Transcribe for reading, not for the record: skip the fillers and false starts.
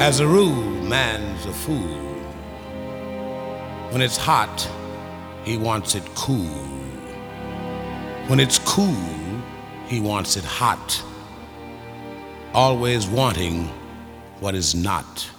As a rule, man's a fool. When it's hot, he wants it cool. When it's cool, he wants it hot. Always wanting what is not.